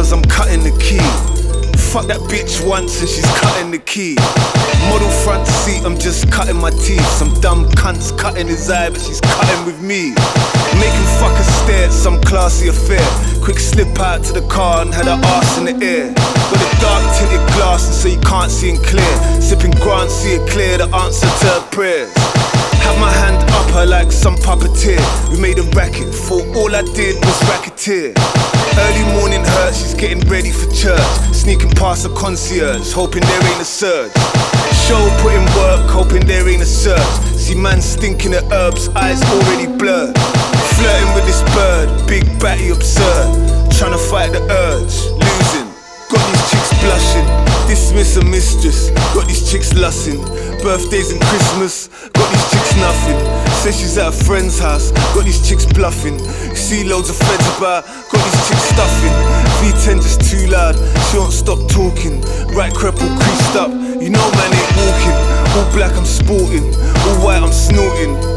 cause I'm cutting the key. Fuck that bitch once and she's cutting the key. Model front seat, I'm just cutting my teeth. Some dumb cunt's cutting his eye, but she's cutting with me. Making fuckers stare at some classy affair. Quick slip out to the car and had her ass in the air. Got a dark tinted glasses so you can't see it clear. Sipping Grand, see it clear, the answer to her prayers. Have my hand up her like some puppeteer. We made a racket, thought all I did was racketeer. Early morning hurt, she's getting ready for church. Sneaking past the concierge, hoping there ain't a surge. Show put in work, hoping there ain't a surge. See man stinking of herbs, eyes already blurred. Flirting with this bird, big batty absurd. Tryna fight the urge, losing. Got these chicks blushing, dismiss a mistress. Got these chicks lusting, birthdays and Christmas. Got these chicks nothing, says she's at a friend's house. Got these chicks bluffing, see loads of friends about. Got these chicks stuffing, V10 just too loud. She won't stop talking, right crep all creased up. You know man ain't walking, all black I'm sporting, all white I'm snorting.